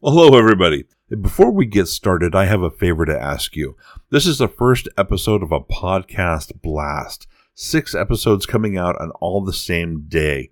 Hello, everybody. Before we get started, I have a favor to ask you. This is the first episode of a podcast blast. 6 episodes coming out on all the same day.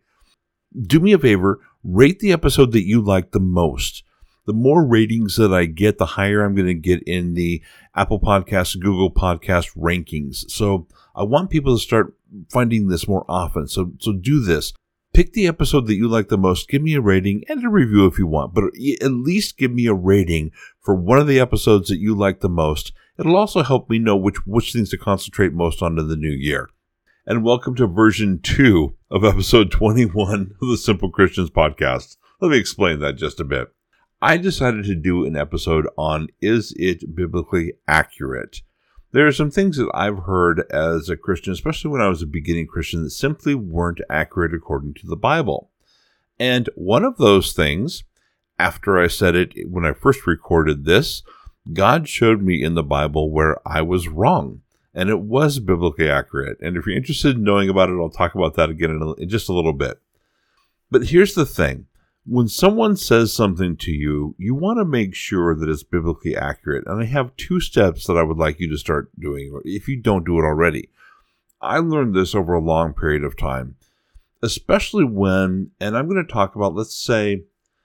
Do me a favor, rate the episode that you like the most. The more ratings that I get, the higher I'm going to get in the Apple Podcasts, Google Podcast rankings. So I want people to start finding this more often. So do this. Pick the episode that you like the most, give me a rating and a review if you want, but at least give me a rating for one of the episodes that you like the most. It'll also help me know which things to concentrate most on in the new year. And welcome to version 2 of episode 21 of the Simple Christians podcast. Let me explain that just a bit. I decided to do an episode on, is it biblically accurate? There are some things that I've heard as a Christian, especially when I was a beginning Christian, that simply weren't accurate according to the Bible. And one of those things, after I said it when I first recorded this, God showed me in the Bible where I was wrong, and it was biblically accurate. And if you're interested in knowing about it, I'll talk about that again in just a little bit. But here's the thing. When someone says something to you, you want to make sure that it's biblically accurate. And I have 2 steps that I would like you to start doing, if you don't do it already. I learned this over a long period of time, especially when, and I'm going to talk about, let's say,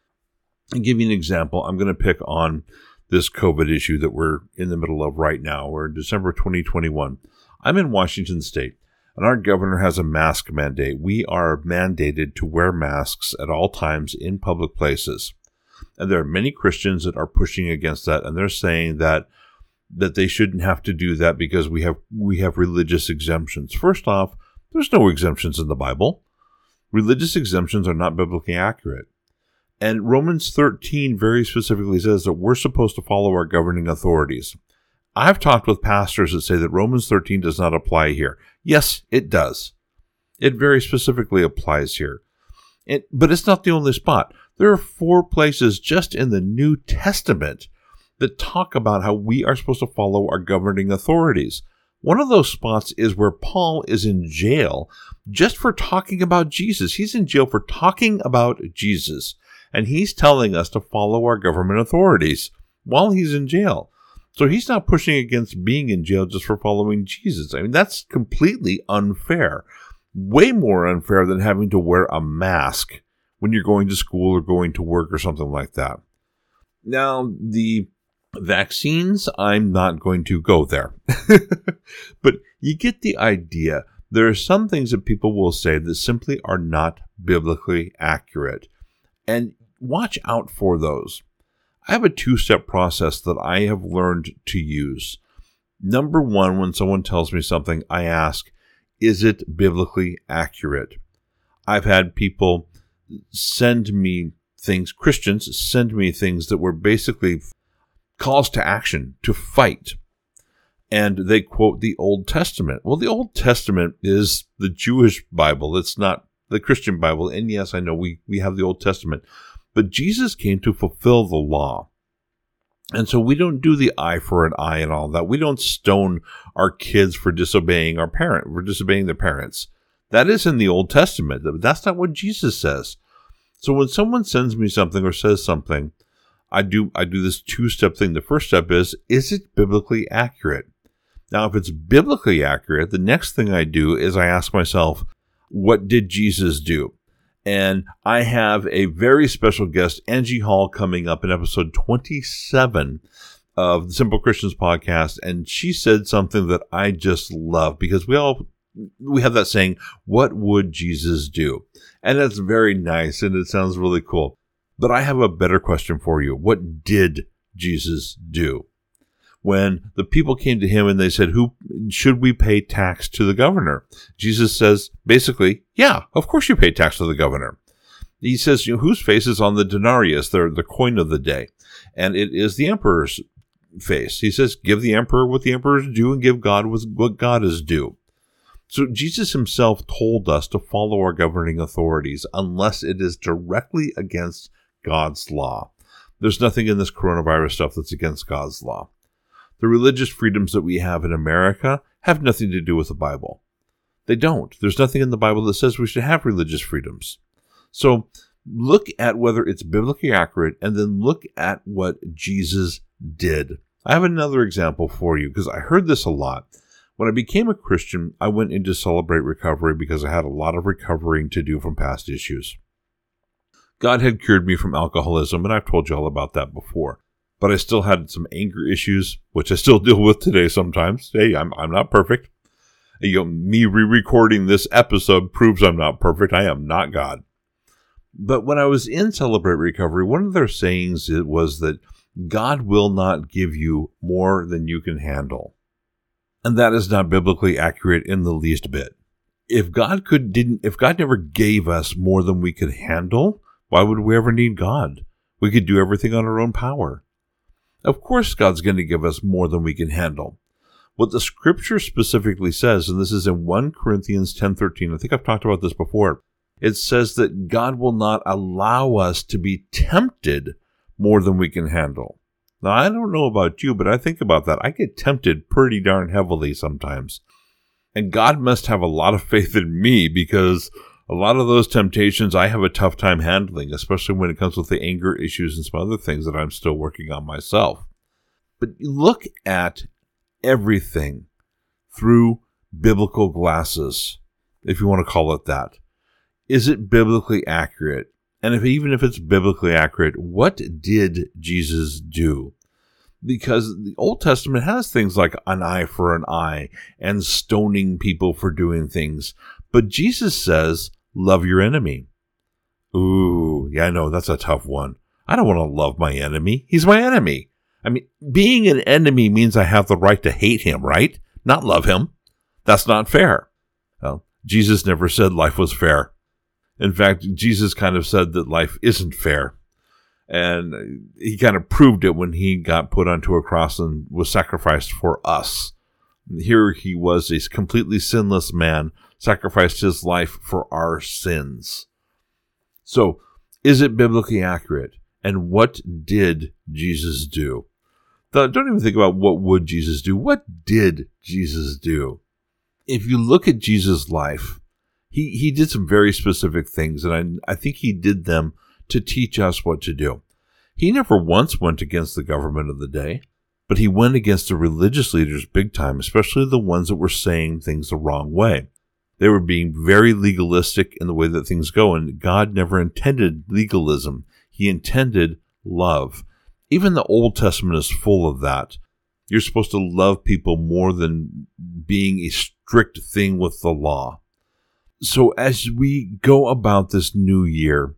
and give you an example. I'm going to pick on this COVID issue that we're in the middle of right now. We're in December 2021. I'm in Washington State. And our governor has a mask mandate. We are mandated to wear masks at all times in public places. And there are many Christians that are pushing against that, and they're saying that they shouldn't have to do that because we have religious exemptions. First off, there's no exemptions in the Bible. Religious exemptions are not biblically accurate. And Romans 13 very specifically says that we're supposed to follow our governing authorities. I've talked with pastors that say that Romans 13 does not apply here. Yes, it does. It very specifically applies here. But it's not the only spot. There are 4 places just in the New Testament that talk about how we are supposed to follow our governing authorities. One of those spots is where Paul is in jail just for talking about Jesus. He's in jail for talking about Jesus. And he's telling us to follow our government authorities while he's in jail. So he's not pushing against being in jail just for following Jesus. I mean, that's completely unfair. Way more unfair than having to wear a mask when you're going to school or going to work or something like that. Now, the vaccines, I'm not going to go there. But you get the idea. There are some things that people will say that simply are not biblically accurate. And watch out for those. I have a 2-step process that I have learned to use. Number 1, when someone tells me something, I ask, is it biblically accurate? I've had people send me things, Christians send me things that were basically calls to action, to fight. And they quote the Old Testament. Well, the Old Testament is the Jewish Bible. It's not the Christian Bible. And yes, I know we have the Old Testament. But Jesus came to fulfill the law. And so we don't do the eye for an eye and all that. We don't stone our kids for disobeying their parents. That is in the Old Testament. But that's not what Jesus says. So when someone sends me something or says something, I do this 2-step thing. The first step is it biblically accurate? Now, if it's biblically accurate, the next thing I do is I ask myself, what did Jesus do? And I have a very special guest, Angie Hall, coming up in episode 27 of the Simple Christians podcast. And she said something that I just love because we have that saying, what would Jesus do? And that's very nice and it sounds really cool. But I have a better question for you. What did Jesus do? When the people came to him and they said, "Who should we pay tax to the governor?" Jesus says, basically, yeah, of course you pay tax to the governor. He says, whose face is on the denarius, the coin of the day? And it is the emperor's face. He says, give the emperor what the emperor is due and give God what God is due. So Jesus himself told us to follow our governing authorities unless it is directly against God's law. There's nothing in this coronavirus stuff that's against God's law. The religious freedoms that we have in America have nothing to do with the Bible. They don't. There's nothing in the Bible that says we should have religious freedoms. So Look at whether it's biblically accurate, and then look at what Jesus did. I have another example for you because I heard this a lot. When I became a Christian, I went into Celebrate Recovery because I had a lot of recovering to do from past issues. God had cured me from alcoholism, and I've told you all about that before. But I still had some anger issues, which I still deal with today sometimes. Hey, I'm not perfect. Me re-recording this episode proves I'm not perfect. I am not God. But when I was in Celebrate Recovery, one of their sayings was that God will not give you more than you can handle. And that is not biblically accurate in the least bit. If God never gave us more than we could handle, why would we ever need God? We could do everything on our own power. Of course, God's going to give us more than we can handle. What the scripture specifically says, and this is in 1 Corinthians 10:13, I think I've talked about this before, it says that God will not allow us to be tempted more than we can handle. Now, I don't know about you, but I think about that. I get tempted pretty darn heavily sometimes. And God must have a lot of faith in me because a lot of those temptations I have a tough time handling, especially when it comes with the anger issues and some other things that I'm still working on myself. But look at everything through biblical glasses, if you want to call it that. Is it biblically accurate? And even if it's biblically accurate, what did Jesus do? Because the Old Testament has things like an eye for an eye and stoning people for doing things. But Jesus says, love your enemy. Ooh, yeah, I know, that's a tough one. I don't want to love my enemy. He's my enemy. I mean, being an enemy means I have the right to hate him, right? Not love him. That's not fair. Well, Jesus never said life was fair. In fact, Jesus kind of said that life isn't fair. And he kind of proved it when he got put onto a cross and was sacrificed for us. Here he was, a completely sinless man, sacrificed his life for our sins. So, is it biblically accurate? And what did Jesus do? Don't even think about what would Jesus do. What did Jesus do? If you look at Jesus' life, he did some very specific things, and I think he did them to teach us what to do. He never once went against the government of the day, but he went against the religious leaders big time, especially the ones that were saying things the wrong way. They were being very legalistic in the way that things go, and God never intended legalism. He intended love. Even the Old Testament is full of that. You're supposed to love people more than being a strict thing with the law. So as we go about this new year,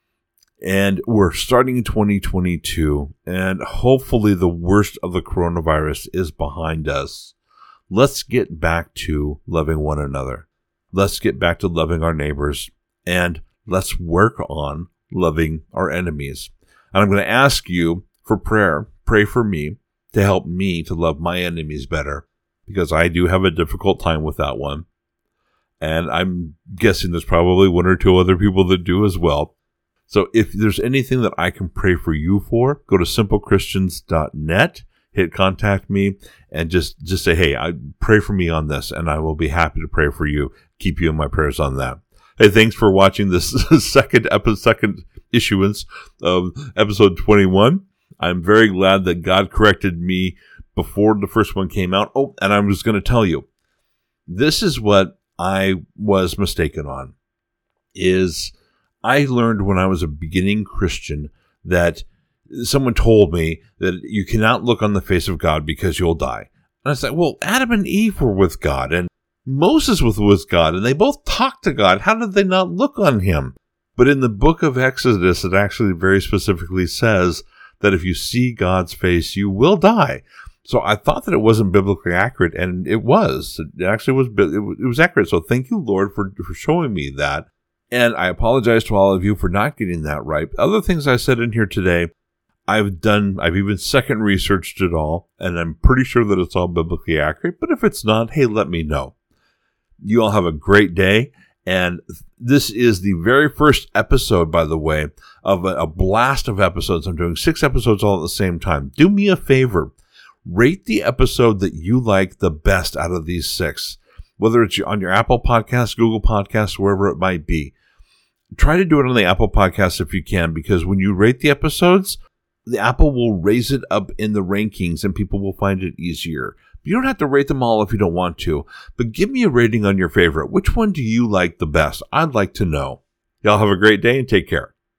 and we're starting 2022, and hopefully the worst of the coronavirus is behind us, let's get back to loving one another. Let's get back to loving our neighbors, and let's work on loving our enemies. And I'm going to ask you for prayer. Pray for me to help me to love my enemies better, because I do have a difficult time with that one. And I'm guessing there's probably one or two other people that do as well. So if there's anything that I can pray for you for, go to simplechristans.net, hit contact me, and just say, hey, I pray for me on this, and I will be happy to pray for you, keep you in my prayers on that. Hey, thanks for watching this second issuance of episode 21. I'm very glad that God corrected me before the first one came out. Oh, and I was going to tell you, this is what I was mistaken on, is I learned when I was a beginning Christian that someone told me that you cannot look on the face of God because you'll die. And I said, well, Adam and Eve were with God, and Moses was with God, and they both talked to God. How did they not look on him? But in the book of Exodus, it actually very specifically says that if you see God's face, you will die. So I thought that it wasn't biblically accurate, and it was. It actually was. It was accurate. So thank you, Lord, for showing me that. And I apologize to all of you for not getting that right. Other things I said in here today, I've even second researched it all, and I'm pretty sure that it's all biblically accurate. But if it's not, hey, let me know. You all have a great day. And this is the very first episode, by the way, of a blast of episodes. I'm doing 6 episodes all at the same time. Do me a favor. Rate the episode that you like the best out of these 6, whether it's on your Apple Podcasts, Google Podcasts, wherever it might be. Try to do it on the Apple Podcast if you can, because when you rate the episodes, the Apple will raise it up in the rankings and people will find it easier. You don't have to rate them all if you don't want to, but give me a rating on your favorite. Which one do you like the best? I'd like to know. Y'all have a great day and take care.